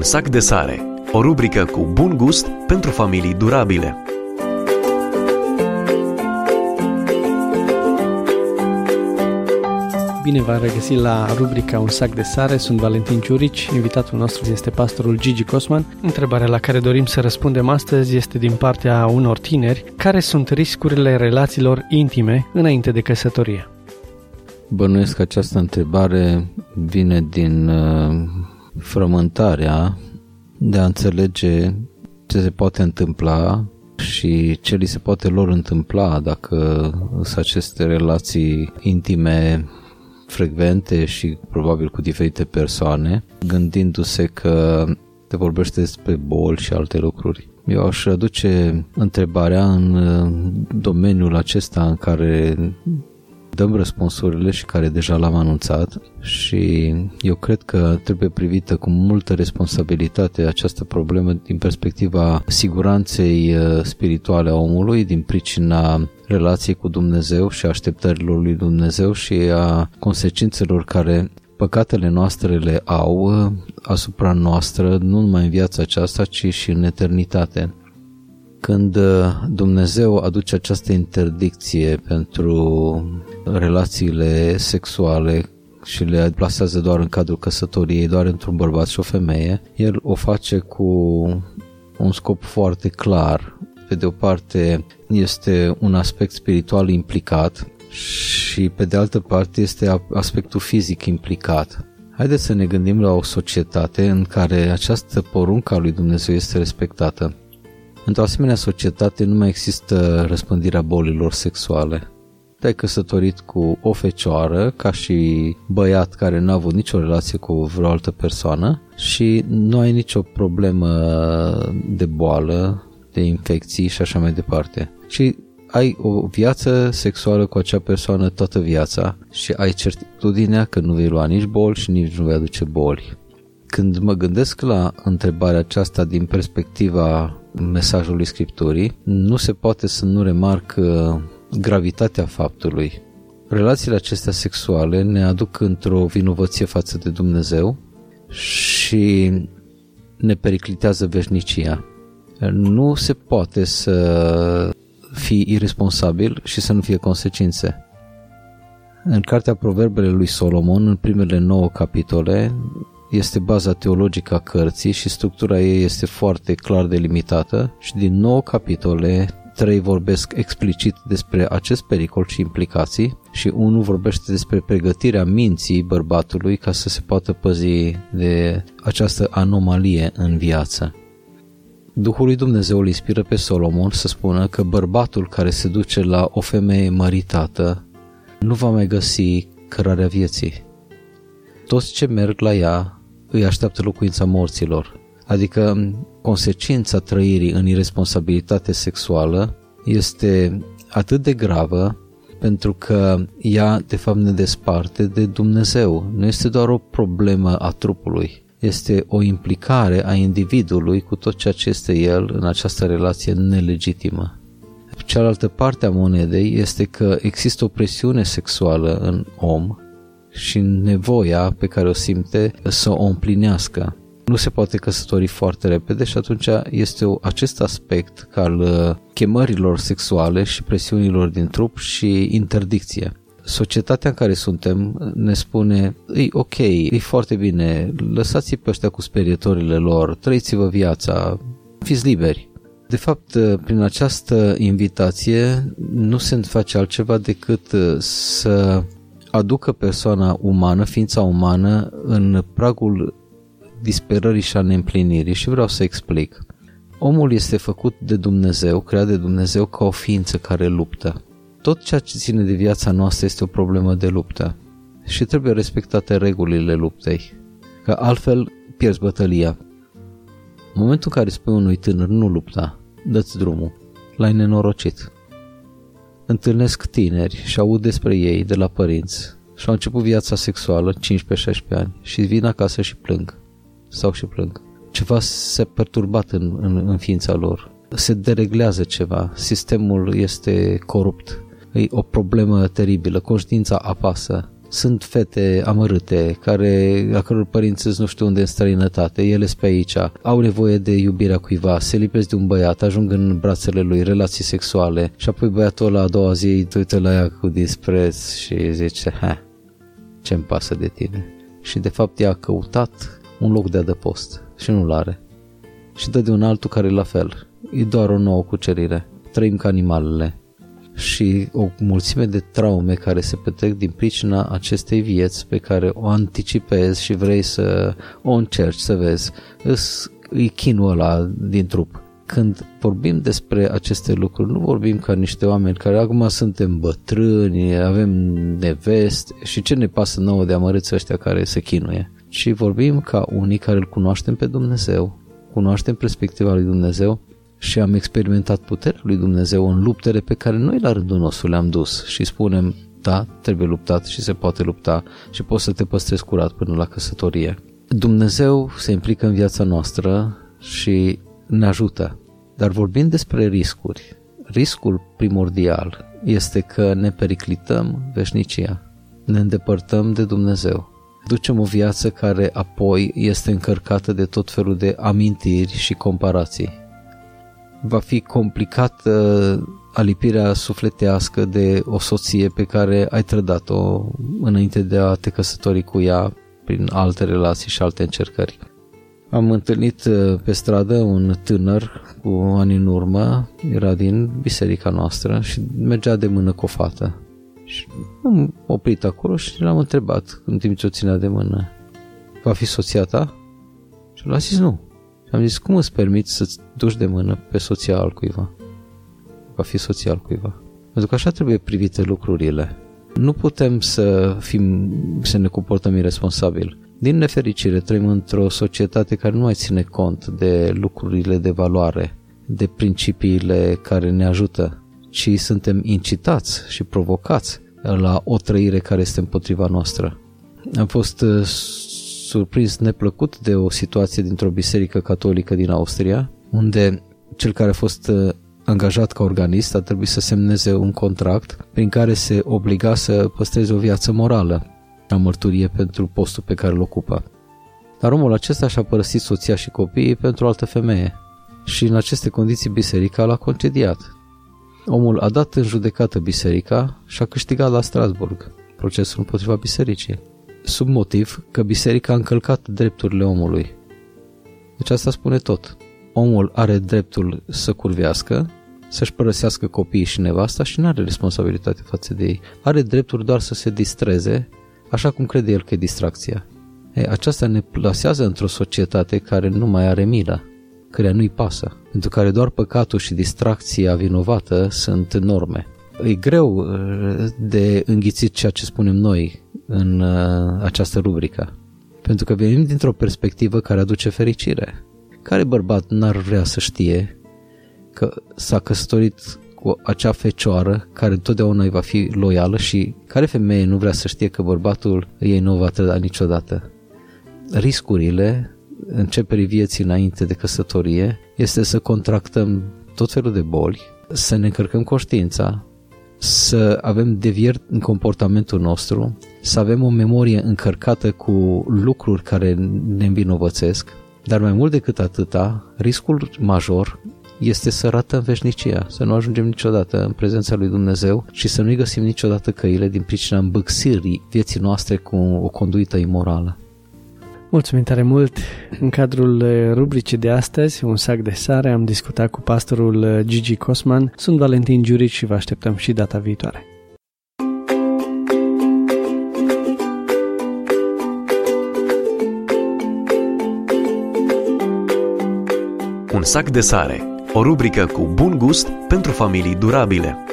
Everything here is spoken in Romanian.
Un sac de sare, o rubrică cu bun gust pentru familii durabile. Bine v-am regăsit la rubrica Un sac de sare, sunt Valentin Ciurici, invitatul nostru este pastorul Gigi Cosman. Întrebarea la care dorim să răspundem astăzi este din partea unor tineri: care sunt riscurile relațiilor intime înainte de căsătorie? Bănuiesc că această întrebare vine din frământarea de a înțelege ce se poate întâmpla și ce li se poate lor întâmpla dacă sunt aceste relații intime frecvente și probabil cu diferite persoane, gândindu-se că te vorbește despre boli și alte lucruri. Eu aș aduce întrebarea în domeniul acesta în care dăm răspunsurile și care deja l-am anunțat, și eu cred că trebuie privită cu multă responsabilitate această problemă din perspectiva siguranței spirituale a omului, din pricina relației cu Dumnezeu și așteptărilor lui Dumnezeu și a consecințelor care păcatele noastre le au asupra noastră, nu numai în viața aceasta, ci și în eternitate. Când Dumnezeu aduce această interdicție pentru relațiile sexuale și le plasează doar în cadrul căsătoriei, doar într-un bărbat și o femeie, El o face cu un scop foarte clar. Pe de o parte este un aspect spiritual implicat și pe de altă parte este aspectul fizic implicat. Haideți să ne gândim la o societate în care această poruncă a lui Dumnezeu este respectată. Într-o asemenea societate nu mai există răspândirea bolilor sexuale. Te-ai căsătorit cu o fecioară ca și băiat care n-a avut nicio relație cu vreo altă persoană și nu ai nicio problemă de boală, de infecții și așa mai departe. Și ai o viață sexuală cu acea persoană toată viața și ai certitudinea că nu vei lua nici boli și nici nu vei aduce boli. Când mă gândesc la întrebarea aceasta din perspectiva mesajului Scripturii, nu se poate să nu remarc gravitatea faptului. Relațiile acestea sexuale ne aduc într-o vinovăție față de Dumnezeu și ne periclitează veșnicia. Nu se poate să fii irresponsabil și să nu fie consecințe. În cartea Proverbele lui Solomon, în primele 9 capitole, este baza teologică a cărții și structura ei este foarte clar delimitată și din 9 capitole 3 vorbesc explicit despre acest pericol și implicații și 1 vorbește despre pregătirea minții bărbatului ca să se poată păzi de această anomalie în viață. Duhul lui Dumnezeu îl inspiră pe Solomon să spună că bărbatul care se duce la o femeie măritată nu va mai găsi cărarea vieții. Toți ce merg la ea îi așteaptă locuința morților, adică consecința trăirii în irresponsabilitate sexuală este atât de gravă pentru că ea de fapt ne desparte de Dumnezeu. Nu este doar o problemă a trupului, este o implicare a individului cu tot ceea ce este el în această relație nelegitimă. Cealaltă parte a monedei este că există o presiune sexuală în om și nevoia pe care o simte să o împlinească. Nu se poate căsători foarte repede și atunci este acest aspect al chemărilor sexuale și presiunilor din trup și interdicție. Societatea în care suntem ne spune: e ok, e foarte bine, lăsați-i pe ăștia cu sperietorile lor, trăiți-vă viața, fiți liberi. De fapt, prin această invitație nu se face altceva decât să aducă persoana umană, ființa umană, în pragul disperării și a neîmplinirii. Și vreau să explic. Omul este făcut de Dumnezeu, creat de Dumnezeu ca o ființă care luptă. Tot ceea ce ține de viața noastră este o problemă de luptă și trebuie respectate regulile luptei, că altfel pierzi bătălia. În momentul în care spui unui tânăr nu lupta, dă-ți drumul, l-ai nenorocit. Întâlnesc tineri și aud despre ei de la părinți și au început viața sexuală 15-16 ani și vin acasă și plâng. Sau și plâng. Ceva s-a perturbat în ființa lor. Se dereglează ceva. Sistemul este corupt. E o problemă teribilă. Conștiința apasă. Sunt fete amărâte, a căror părinți nu știu unde în străinătate, ele sunt pe aici, au nevoie de iubirea cuiva, se lipesc de un băiat, ajung în brațele lui, relații sexuale și apoi băiatul ăla a doua zi uită la ea cu dispreț și zice, ce-mi pasă de tine? Și de fapt ea a căutat un loc de adăpost și nu-l are. Și dă de un altul care e la fel. E doar o nouă cucerire. Trăim ca animalele. Și o mulțime de traume care se petrec din pricina acestei vieți pe care o anticipezi și vrei să o încerci să vezi. E chinul ăla din trup. Când vorbim despre aceste lucruri, nu vorbim ca niște oameni care acum suntem bătrâni, avem neveste și ce ne pasă nouă de amărâți ăștia care se chinuie. Și vorbim ca unii care îl cunoaștem pe Dumnezeu, cunoaștem perspectiva lui Dumnezeu și am experimentat puterea lui Dumnezeu în luptele pe care noi la rândul nostru le-am dus și spunem, da, trebuie luptat și se poate lupta și poți să te păstrezi curat până la căsătorie. Dumnezeu se implică în viața noastră și ne ajută, dar vorbind despre riscuri, riscul primordial este că ne periclităm veșnicia, ne îndepărtăm de Dumnezeu. Ducem o viață care apoi este încărcată de tot felul de amintiri și comparații. Va fi complicată alipirea sufletească de o soție pe care ai trădat-o înainte de a te căsători cu ea prin alte relații și alte încercări. Am întâlnit pe stradă un tânăr cu ani în urmă, era din biserica noastră și mergea de mână cu o fată. Și am oprit acolo și l-am întrebat în timp ce o ținea de mână, va fi soția ta? Și l-a zis nu. Și am zis, cum îți permiți să-ți duci de mână pe soția altcuiva? Va fi soția altcuiva. Pentru că așa trebuie privite lucrurile. Nu putem să ne comportăm irresponsabil. Din nefericire trăim într-o societate care nu mai ține cont de lucrurile de valoare, de principiile care ne ajută, ci suntem incitați și provocați la o trăire care este împotriva noastră. Am fost surprins neplăcut de o situație dintr-o biserică catolică din Austria, unde cel care a fost angajat ca organist a trebuit să semneze un contract prin care se obliga să păstreze o viață morală, ca mărturie pentru postul pe care îl ocupă. Dar omul acesta și-a părăsit soția și copiii pentru o altă femeie și în aceste condiții biserica l-a concediat. Omul a dat în judecată biserica și a câștigat la Strasburg procesul împotriva bisericii, sub motiv că biserica a încălcat drepturile omului. Deci asta spune tot. Omul are dreptul să curvească, să-și părăsească copiii și nevasta și nu are responsabilitate față de ei. Are dreptul doar să se distreze, așa cum crede el că e distracția. Aceasta ne plasează într-o societate care nu mai are milă, căreia nu-i pasă, pentru care doar păcatul și distracția vinovată sunt norme. E greu de înghițit ceea ce spunem noi în această rubrică, pentru că venim dintr-o perspectivă care aduce fericire. Care bărbat n-ar vrea să știe că s-a căsătorit cu acea fecioară care întotdeauna îi va fi loială și care femeie nu vrea să știe că bărbatul ei nu va trăda niciodată? Riscurile începerii vieții înainte de căsătorie este să contractăm tot felul de boli, să ne încărcăm conștiința, să avem devieri în comportamentul nostru, să avem o memorie încărcată cu lucruri care ne învinovățesc, dar mai mult decât atâta, riscul major este să ratăm veșnicia, să nu ajungem niciodată în prezența lui Dumnezeu și să nu-i găsim niciodată căile din pricina îmbâxirii vieții noastre cu o conduită imorală. Mulțumim tare mult! În cadrul rubricii de astăzi, Un sac de sare, am discutat cu pastorul Gigi Cosman. Sunt Valentin Giurici și vă așteptăm și data viitoare. Un sac de sare, o rubrică cu bun gust pentru familii durabile.